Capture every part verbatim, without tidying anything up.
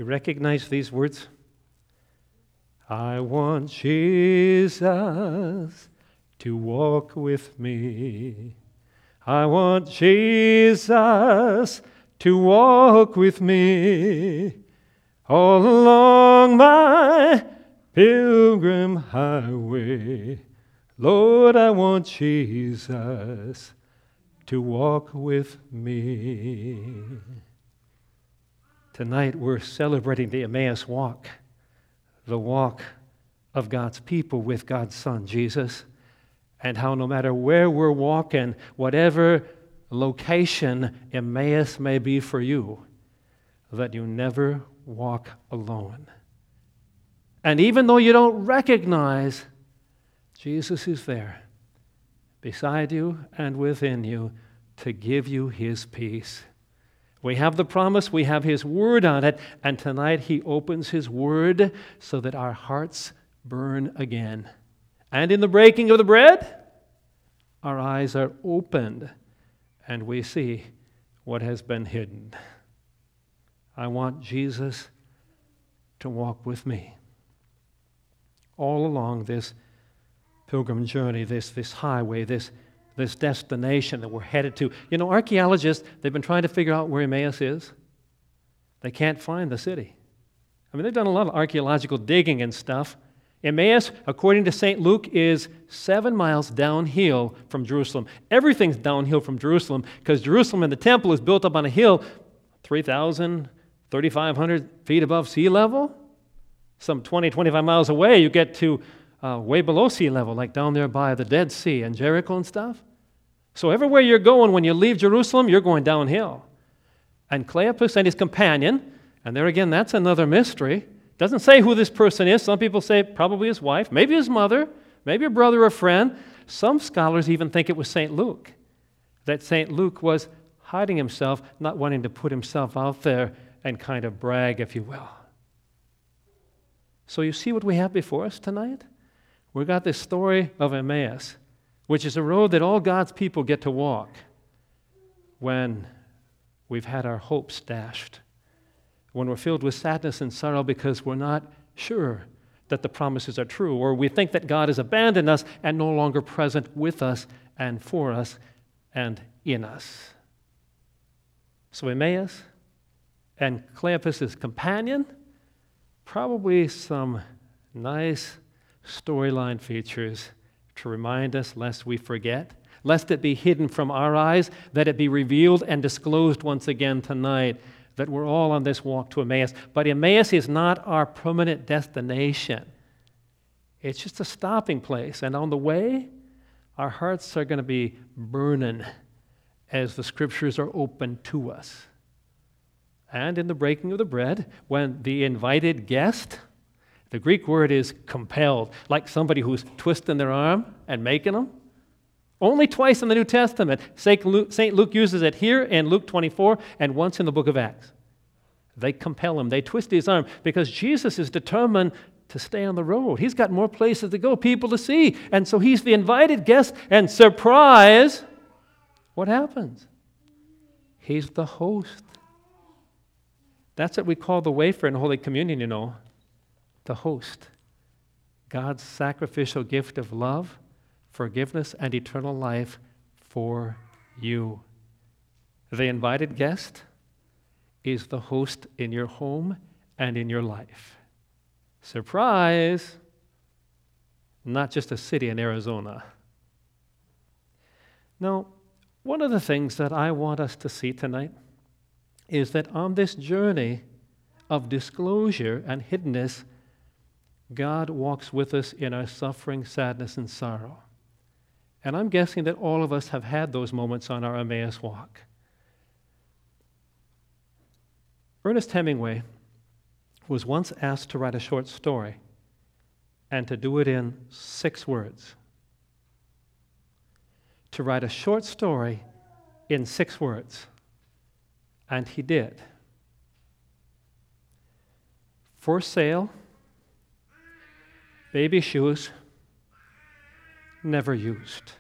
You recognize these words? I want Jesus to walk with me. I want Jesus to walk with me all along my pilgrim highway. Lord, I want Jesus to walk with me. Tonight we're celebrating the Emmaus walk, the walk of God's people with God's Son, Jesus, and how no matter where we're walking, whatever location Emmaus may be for you, that you never walk alone. And even though you don't recognize, Jesus is there beside you and within you to give you His peace. We have the promise, we have His Word on it, and tonight He opens His Word so that our hearts burn again. And in the breaking of the bread, our eyes are opened and we see what has been hidden. I want Jesus to walk with me all along this pilgrim journey, this, this highway, this, this destination that we're headed to. You know, archaeologists, they've been trying to figure out where Emmaus is. They can't find the city. I mean, they've done a lot of archaeological digging and stuff. Emmaus, according to Saint Luke, is seven miles downhill from Jerusalem. Everything's downhill from Jerusalem because Jerusalem and the temple is built up on a hill three thousand, thirty-five hundred feet above sea level. Some twenty, twenty-five miles away, you get to uh, way below sea level, like down there by the Dead Sea and Jericho and stuff. So everywhere you're going, when you leave Jerusalem, you're going downhill. And Cleopas and his companion, and there again, that's another mystery. Doesn't say who this person is. Some people say probably his wife, maybe his mother, maybe a brother or friend. Some scholars even think it was Saint Luke, that Saint Luke was hiding himself, not wanting to put himself out there and kind of brag, if you will. So you see what we have before us tonight? We've got this story of Emmaus, which is a road that all God's people get to walk when we've had our hopes dashed, when we're filled with sadness and sorrow because we're not sure that the promises are true, or we think that God has abandoned us and no longer present with us and for us and in us. So Emmaus and Cleopas' companion, probably some nice storyline features to remind us lest we forget, lest it be hidden from our eyes, that it be revealed and disclosed once again tonight, that we're all on this walk to Emmaus. But Emmaus is not our permanent destination. It's just a stopping place. And on the way, our hearts are going to be burning as the Scriptures are open to us. And in the breaking of the bread, when the invited guest, the Greek word is compelled, like somebody who's twisting their arm and making them. Only twice in the New Testament. Saint Luke, Saint Luke uses it here in Luke twenty-four and once in the book of Acts. They compel him. They twist his arm because Jesus is determined to stay on the road. He's got more places to go, people to see. And so he's the invited guest, and surprise, what happens? He's the host. That's what we call the wafer in Holy Communion, you know, the host. God's sacrificial gift of love, forgiveness, and eternal life for you. The invited guest is the host in your home and in your life. Surprise! Not just a city in Arizona. Now, one of the things that I want us to see tonight is that on this journey of disclosure and hiddenness, God walks with us in our suffering, sadness, and sorrow. And I'm guessing that all of us have had those moments on our Emmaus walk. Ernest Hemingway was once asked to write a short story and to do it in six words. To write a short story in six words. And he did. For sale, baby shoes, never used.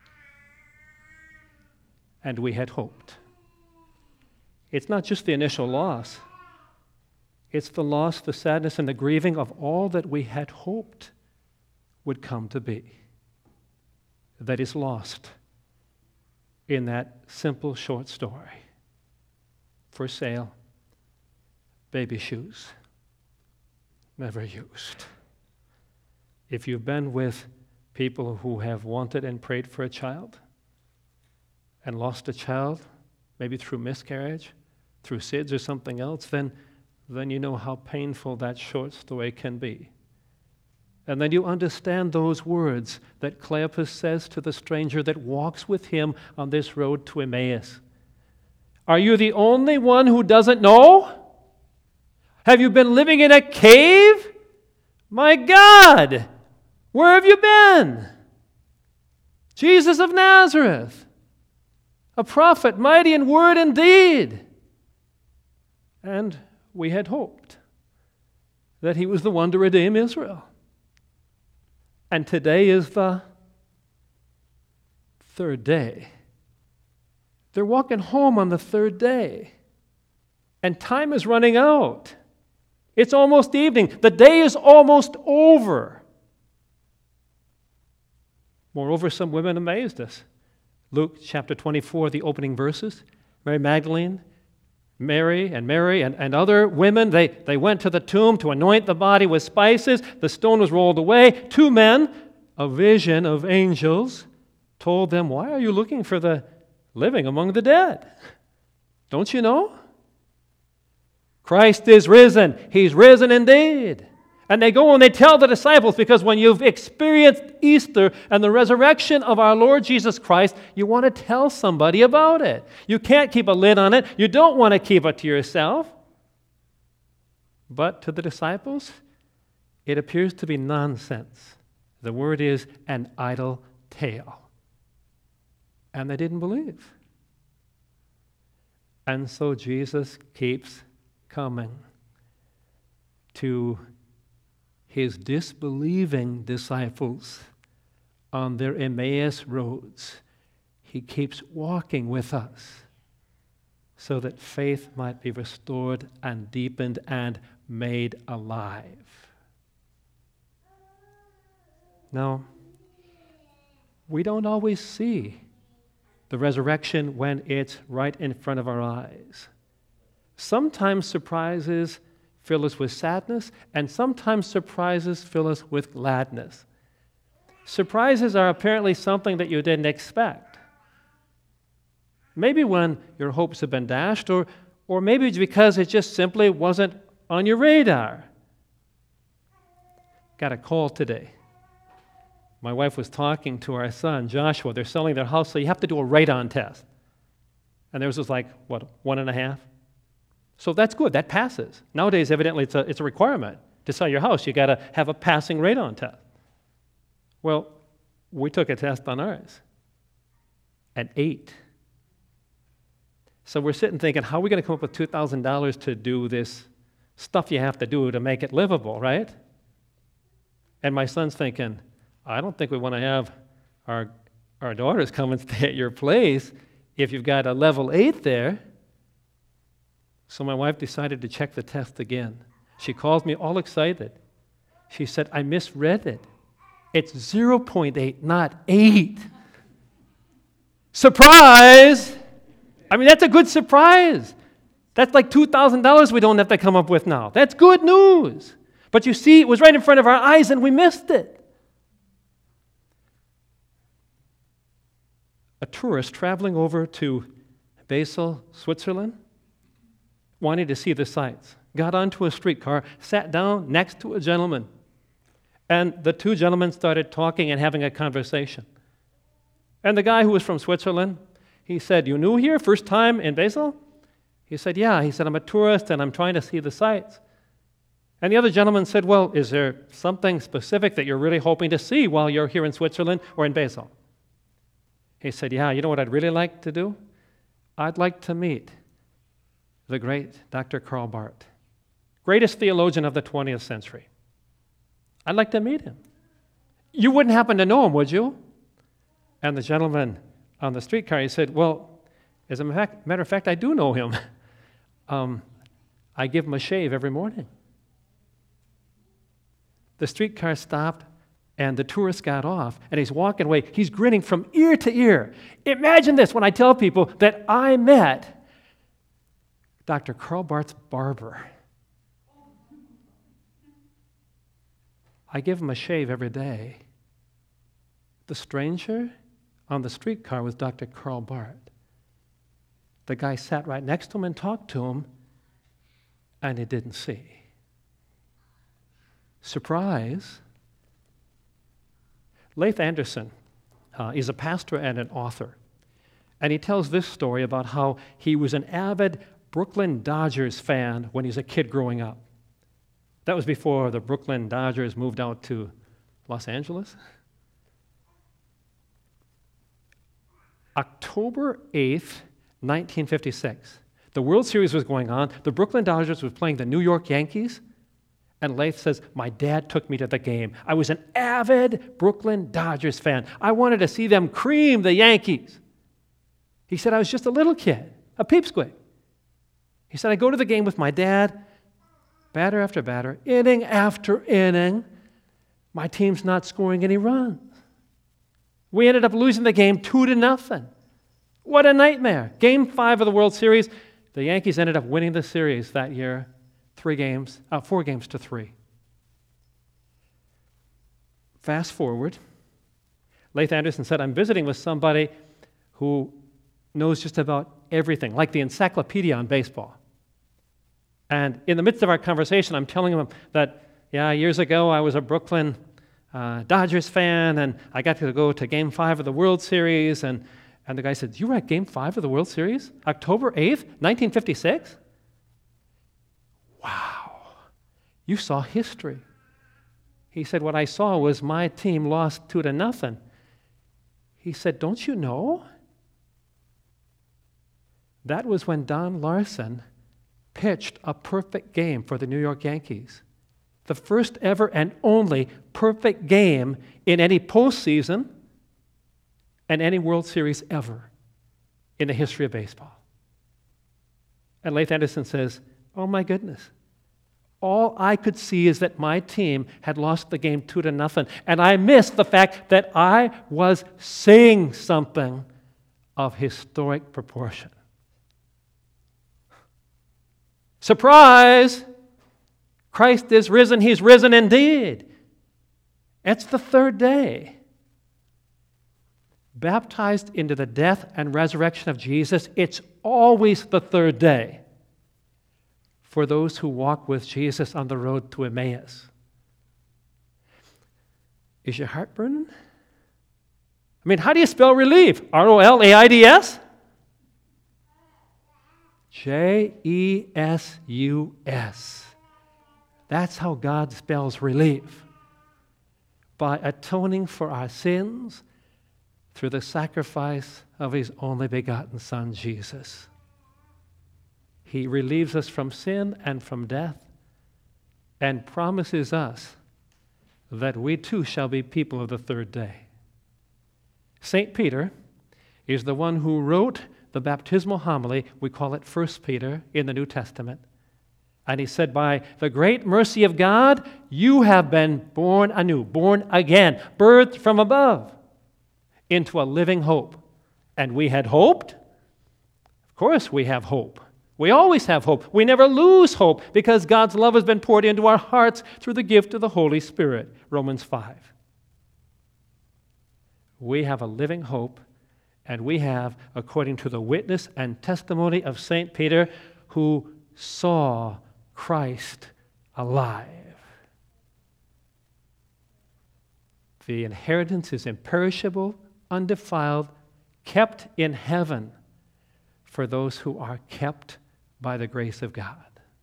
And we had hoped. It's not just the initial loss. It's the loss, the sadness, and the grieving of all that we had hoped would come to be that is lost in that simple short story. For sale, baby shoes, never used. If you've been with people who have wanted and prayed for a child and lost a child, maybe through miscarriage, through S I D S or something else, then, then you know how painful that short story can be. And then you understand those words that Cleopas says to the stranger that walks with him on this road to Emmaus. Are you the only one who doesn't know? Have you been living in a cave? My God, where have you been? Jesus of Nazareth, a prophet, mighty in word and deed. And we had hoped that he was the one to redeem Israel. And today is the third day. They're walking home on the third day. And time is running out. It's almost evening. The day is almost over. Moreover, some women amazed us. Luke chapter twenty-four, the opening verses. Mary Magdalene, Mary and Mary and, and other women, they, they went to the tomb to anoint the body with spices. The stone was rolled away. Two men, a vision of angels, told them, why are you looking for the living among the dead? Don't you know? Christ is risen. He's risen indeed. And they go and they tell the disciples, because when you've experienced Easter and the resurrection of our Lord Jesus Christ, you want to tell somebody about it. You can't keep a lid on it. You don't want to keep it to yourself. But to the disciples, it appears to be nonsense. The word is an idle tale. And they didn't believe. And so Jesus keeps coming to his disbelieving disciples on their Emmaus roads. He keeps walking with us so that faith might be restored and deepened and made alive. Now, we don't always see the resurrection when it's right in front of our eyes. Sometimes surprises fill us with sadness, and sometimes surprises fill us with gladness. Surprises are apparently something that you didn't expect. Maybe when your hopes have been dashed, or, or maybe it's because it just simply wasn't on your radar. Got a call today. My wife was talking to our son, Joshua. They're selling their house, so you have to do a radon test. And theirs was like, what, one and a half? So that's good. That passes. Nowadays, evidently, it's a, it's a requirement. To sell your house, you got to have a passing radon test. Well, we took a test on ours at eight. So we're sitting thinking, how are we going to come up with two thousand dollars to do this stuff you have to do to make it livable, right? And my son's thinking, I don't think we want to have our, our daughters come and stay at your place if you've got a level eight there. So my wife decided to check the test again. She called me all excited. She said, I misread it. It's zero point eight, not eight. Surprise! I mean, that's a good surprise. That's like two thousand dollars we don't have to come up with now. That's good news. But you see, it was right in front of our eyes and we missed it. A tourist traveling over to Basel, Switzerland, wanted to see the sights, got onto a streetcar, sat down next to a gentleman, and the two gentlemen started talking and having a conversation. And the guy who was from Switzerland, he said, you new here, first time in Basel? He said, yeah. He said, I'm a tourist and I'm trying to see the sights. And the other gentleman said, well, is there something specific that you're really hoping to see while you're here in Switzerland or in Basel? He said, yeah, you know what I'd really like to do? I'd like to meet the great Doctor Karl Barth, greatest theologian of the twentieth century. I'd like to meet him. You wouldn't happen to know him, would you? And the gentleman on the streetcar, he said, well, as a matter of fact, I do know him. um, I give him a shave every morning. The streetcar stopped, and the tourist got off, and he's walking away. He's grinning from ear to ear. Imagine this when I tell people that I met Doctor Karl Barth's barber. I give him a shave every day. The stranger on the streetcar was Doctor Karl Barth. The guy sat right next to him and talked to him, and he didn't see. Surprise. Leif Anderson uh, is a pastor and an author, and he tells this story about how he was an avid Brooklyn Dodgers fan when he was a kid growing up. That was before the Brooklyn Dodgers moved out to Los Angeles. October eighth, nineteen fifty-six. The World Series was going on. The Brooklyn Dodgers was playing the New York Yankees. And Leif says, my dad took me to the game. I was an avid Brooklyn Dodgers fan. I wanted to see them cream the Yankees. He said, I was just a little kid, a peepsqueak. He said, I go to the game with my dad, batter after batter, inning after inning. My team's not scoring any runs. We ended up losing the game two to nothing. What a nightmare. Game five of the World Series, the Yankees ended up winning the series that year, three games, uh, four games to three. Fast forward, Leif Anderson said, I'm visiting with somebody who knows just about everything, like the encyclopedia on baseball. And in the midst of our conversation, I'm telling him that, yeah, years ago I was a Brooklyn uh, Dodgers fan, and I got to go to Game five of the World Series, and, and the guy said, you were at Game five of the World Series? October eighth, nineteen fifty-six? Wow, you saw history. He said, what I saw was my team lost two to nothing. He said, don't you know? That was when Don Larson pitched a perfect game for the New York Yankees. The first ever and only perfect game in any postseason and any World Series ever in the history of baseball. And Leif Anderson says, oh my goodness. All I could see is that my team had lost the game two to nothing, and I missed the fact that I was saying something of historic proportion. Surprise! Christ is risen. He's risen indeed. It's the third day. Baptized into the death and resurrection of Jesus, it's always the third day for those who walk with Jesus on the road to Emmaus. Is your heart burning? I mean, how do you spell relief? R O L A I D S? J E S U S. That's how God spells relief. By atoning for our sins through the sacrifice of His only begotten Son, Jesus. He relieves us from sin and from death and promises us that we too shall be people of the third day. Saint Peter is the one who wrote the baptismal homily. We call it First Peter in the New Testament. And he said, by the great mercy of God, you have been born anew, born again, birthed from above into a living hope. And we had hoped. Of course we have hope. We always have hope. We never lose hope because God's love has been poured into our hearts through the gift of the Holy Spirit, Romans five. We have a living hope, and we have, according to the witness and testimony of Saint Peter, who saw Christ alive. The inheritance is imperishable, undefiled, kept in heaven for those who are kept by the grace of God.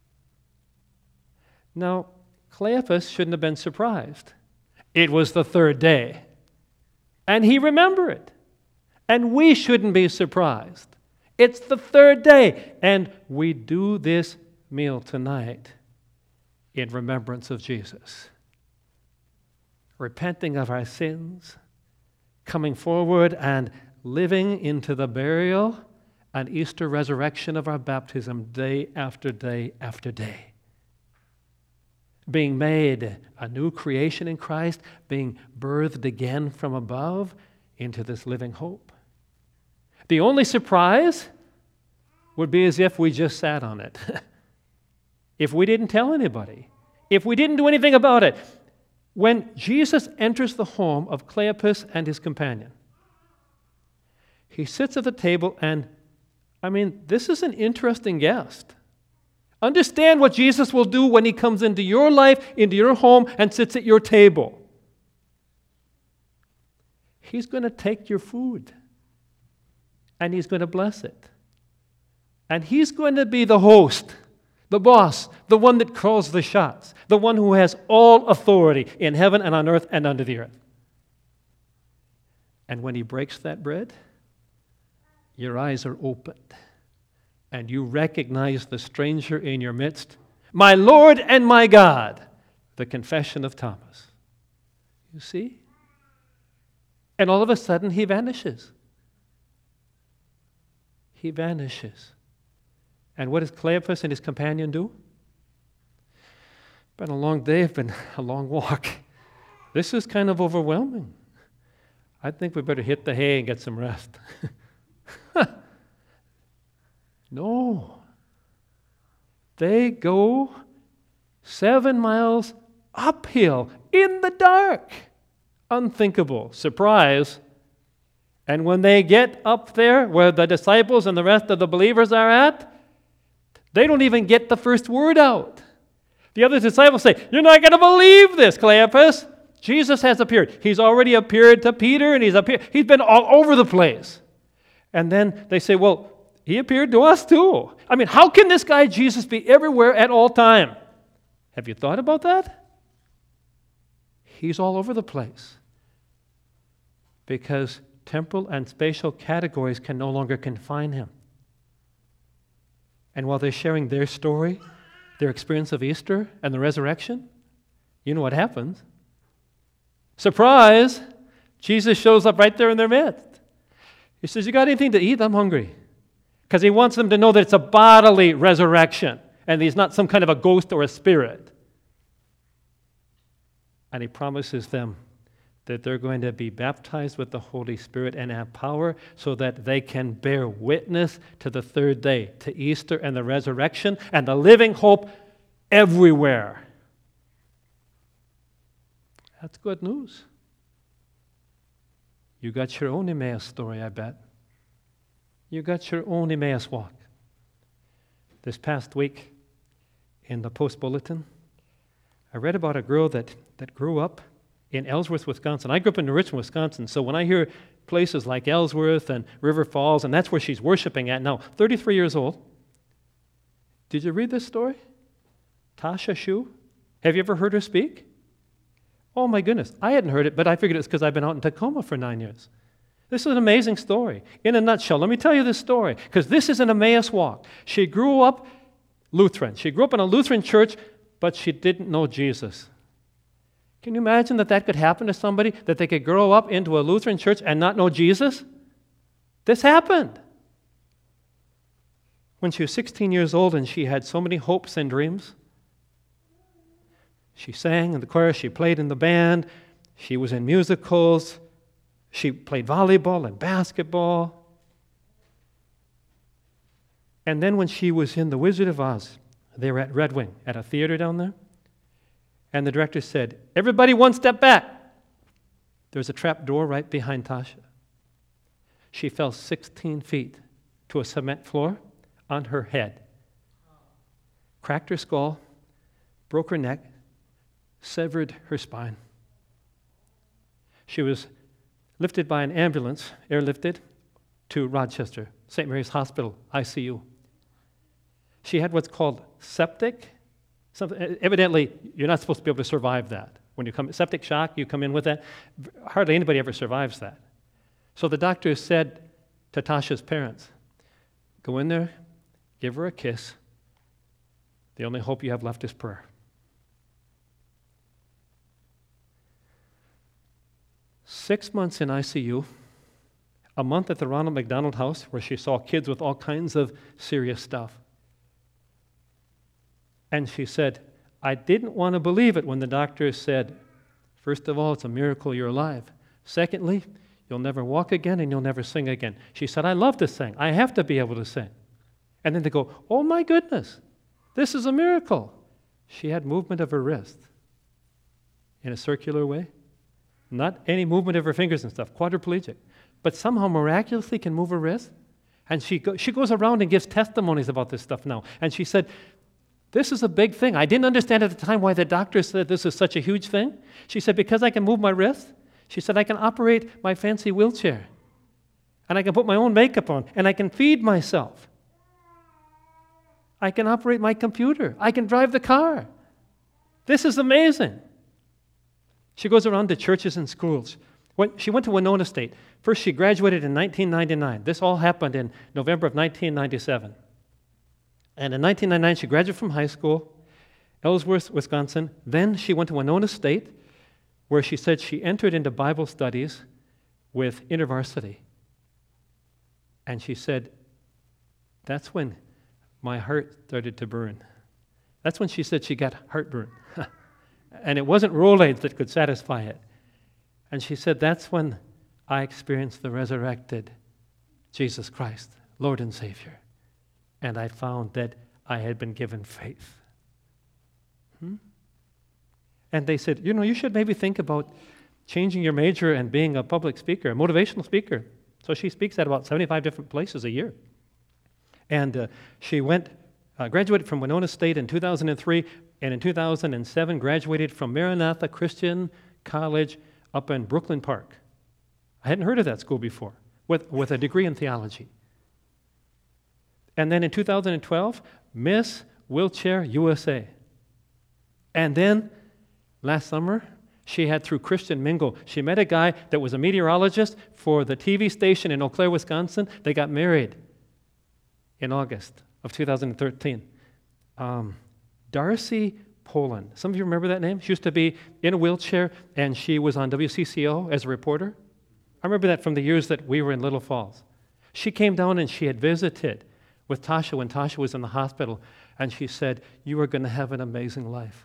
Now, Cleophas shouldn't have been surprised. It was the third day, and he remembered it. And we shouldn't be surprised. It's the third day, and we do this meal tonight in remembrance of Jesus. Repenting of our sins, coming forward and living into the burial an Easter resurrection of our baptism day after day after day. Being made a new creation in Christ, being birthed again from above into this living hope. The only surprise would be as if we just sat on it. If we didn't tell anybody, if we didn't do anything about it. When Jesus enters the home of Cleopas and his companion, he sits at the table and, I mean, this is an interesting guest. Understand what Jesus will do when he comes into your life, into your home, and sits at your table. He's going to take your food, and he's going to bless it. And he's going to be the host, the boss, the one that calls the shots, the one who has all authority in heaven and on earth and under the earth. And when he breaks that bread, your eyes are opened, and you recognize the stranger in your midst, my Lord and my God, the confession of Thomas. You see? And all of a sudden, he vanishes. He vanishes. And what does Cleopas and his companion do? Been a long day, been a long walk. This is kind of overwhelming. I think we better hit the hay and get some rest. No. They go seven miles uphill in the dark. Unthinkable. Surprise. And when they get up there where the disciples and the rest of the believers are at, they don't even get the first word out. The other disciples say, you're not going to believe this, Cleopas. Jesus has appeared. He's already appeared to Peter, and he's appeared. He's been all over the place. And then they say, well, he appeared to us too. I mean, how can this guy Jesus be everywhere at all time? Have you thought about that? He's all over the place. Because temporal and spatial categories can no longer confine him. And while they're sharing their story, their experience of Easter and the resurrection, you know what happens. Surprise! Jesus shows up right there in their midst. He says, you got anything to eat? I'm hungry. Because he wants them to know that it's a bodily resurrection and he's not some kind of a ghost or a spirit. And he promises them that they're going to be baptized with the Holy Spirit and have power so that they can bear witness to the third day, to Easter and the resurrection and the living hope everywhere. That's good news. You got your own Emmaus story, I bet. You got your own Emmaus walk. This past week in the Post Bulletin, I read about a girl that, that grew up in Ellsworth, Wisconsin. I grew up in Richmond, Wisconsin, so when I hear places like Ellsworth and River Falls, and that's where she's worshiping at now, thirty-three years old. Did you read this story? Tasha Shu? Have you ever heard her speak? Oh my goodness, I hadn't heard it, but I figured it's because I've been out in Tacoma for nine years. This is an amazing story. In a nutshell, let me tell you this story, because this is an Emmaus walk. She grew up Lutheran. She grew up in a Lutheran church, but she didn't know Jesus. Can you imagine that that could happen to somebody, that they could grow up into a Lutheran church and not know Jesus? This happened. When she was sixteen years old and she had so many hopes and dreams, she sang in the choir, she played in the band, she was in musicals, she played volleyball and basketball. And then when she was in The Wizard of Oz, they were at Red Wing, at a theater down there, and the director said, everybody one step back. There's a trap door right behind Tasha. She fell sixteen feet to a cement floor on her head, cracked her skull, broke her neck, severed her spine. She was lifted by an ambulance, airlifted, to Rochester, Saint Mary's Hospital, I C U. She had what's called septic. Something, evidently, you're not supposed to be able to survive that. When you come, septic shock, you come in with that. Hardly anybody ever survives that. So the doctor said to Tasha's parents, go in there, give her a kiss. The only hope you have left is prayer. Six months in I C U, A month at the Ronald McDonald House, where she saw kids with all kinds of serious stuff. And she said, I didn't want to believe it when the doctors said, first of all, it's a miracle you're alive. Secondly, you'll never walk again and you'll never sing again. She said, I love to sing. I have to be able to sing. And then they go, oh my goodness, this is a miracle. She had movement of her wrist in a circular way. Not any movement of her fingers and stuff, quadriplegic. But somehow miraculously can move her wrist. And she, go, she goes around and gives testimonies about this stuff now. And she said, this is a big thing. I didn't understand at the time why the doctor said this is such a huge thing. She said, because I can move my wrist, she said, I can operate my fancy wheelchair. And I can put my own makeup on. And I can feed myself. I can operate my computer. I can drive the car. This is amazing. She goes around to churches and schools. When she went to Winona State. First, she graduated in nineteen ninety-nine. This all happened in November of nineteen ninety-seven. And in nineteen ninety-nine, she graduated from high school, Ellsworth, Wisconsin. Then she went to Winona State, where she said she entered into Bible studies with InterVarsity. And she said, that's when my heart started to burn. That's when she said she got heartburn. And it wasn't Rolaids that could satisfy it. And she said, that's when I experienced the resurrected Jesus Christ, Lord and Savior. And I found that I had been given faith. Hmm? And they said, you know, you should maybe think about changing your major and being a public speaker, a motivational speaker. So she speaks at about seventy-five different places a year. And uh, she went, uh, graduated from Winona State in two thousand three, and in two thousand seven graduated from Maranatha Christian College up in Brooklyn Park. I hadn't heard of that school before, with, with a degree in theology. And then in two thousand twelve, Miss Wheelchair U S A. And then last summer, she had, through Christian Mingle, she met a guy that was a meteorologist for the T V station in Eau Claire, Wisconsin. They got married in August of two thousand thirteen. Um, Darcy Poland. Some of you remember that name? She used to be in a wheelchair, and she was on W C C O as a reporter. I remember that from the years that we were in Little Falls. She came down and she had visited with Tasha when Tasha was in the hospital, and she said, you are going to have an amazing life.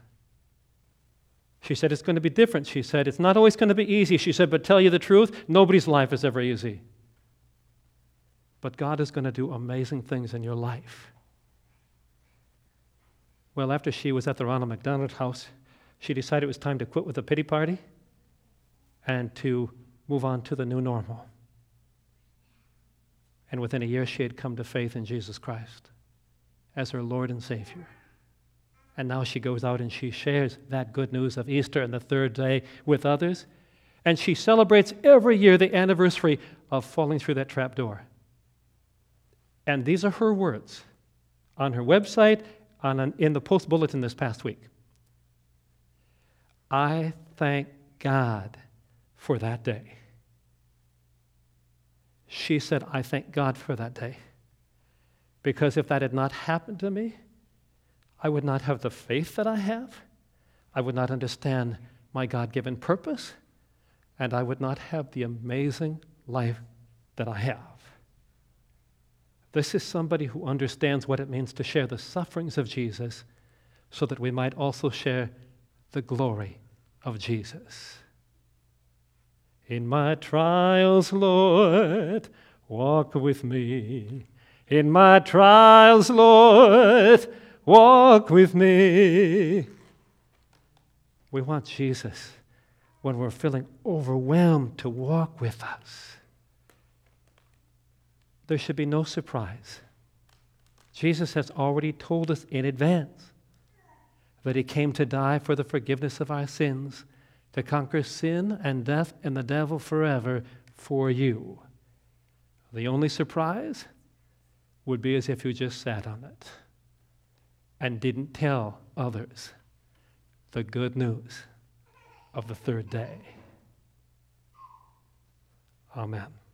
She said, it's going to be different. She said, it's not always going to be easy. She said, but tell you the truth, nobody's life is ever easy. But God is going to do amazing things in your life. Well, after she was at the Ronald McDonald House, she decided it was time to quit with the pity party and to move on to the new normal. And within a year, she had come to faith in Jesus Christ as her Lord and Savior. And now she goes out and she shares that good news of Easter and the third day with others. And she celebrates every year the anniversary of falling through that trap door. And these are her words on her website, on an, in the Post Bulletin this past week. I thank God for that day. She said, I thank God for that day. Because if that had not happened to me, I would not have the faith that I have. I would not understand my God-given purpose. And I would not have the amazing life that I have. This is somebody who understands what it means to share the sufferings of Jesus so that we might also share the glory of Jesus. In my trials, Lord, walk with me. In my trials, Lord, walk with me. We want Jesus, when we're feeling overwhelmed, to walk with us. There should be no surprise. Jesus has already told us in advance that he came to die for the forgiveness of our sins, to conquer sin and death and the devil forever for you. The only surprise would be as if you just sat on it and didn't tell others the good news of the third day. Amen.